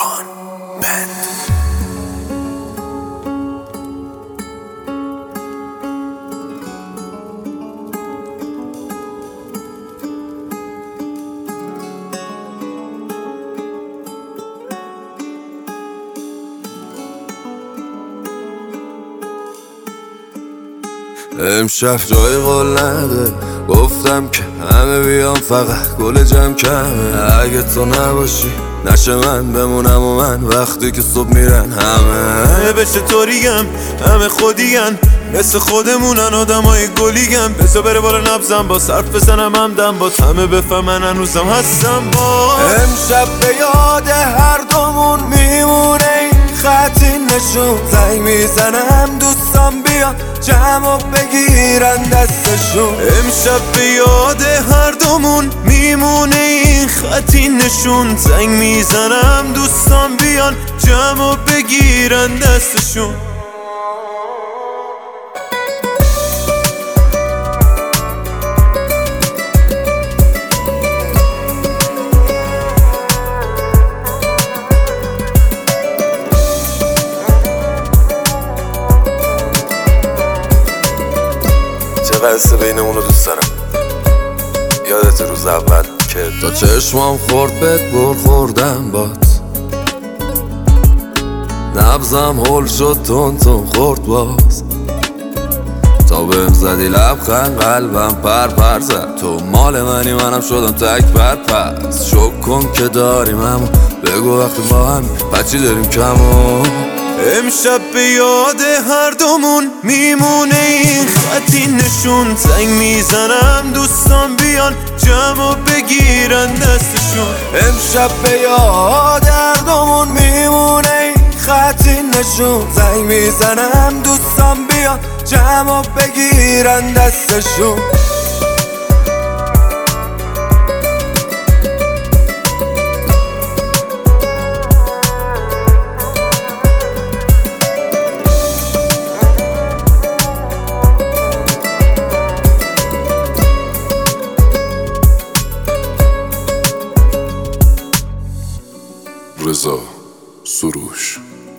ایمان بند. امشب جای قول نده، گفتم که همه بیام فقط گل جمع کمه. اگه تو نباشی نشه من بمونم و من وقتی که صبح میرن همه بشه طوریم، همه خودیگن مثل خودمونن، آدمای گلیگن. بذار بره بالا نبزم با صرف بزنم همدم با همه بفهمن هنوزم هستم با. امشب به یاد هر دومون میمونه این خطی نشون. زنگ میزنم دوستان بیان جمع و بگیرن دستشون. امشب به یاد هر دومون میمونه این خطی نشون. زنگ میزنم دوستان بیان جمع و بگیرن دستشون. چه بینمونو دوست دارم. یادت روز اول که تا چشمام خورد بهت خوردم بات. نبزم هول شد تون خورد باز. تا بهم زدی لبخند قلبم پر زد. تو مال منی منم شدم تک پس. شک کن که داریم اما بگو وقتی با هم بچی داریم کمو. امشب به یاد هر دومون میمونه این خطی نشون. زنگ میزنم دوستان بیان جمع و بگیرن دستشون. امشب به یاد هر دومون میمونه این خطی نشون. زنگ میزنم دوستان بیان جمع و بگیرن دستشون. رضا سروش.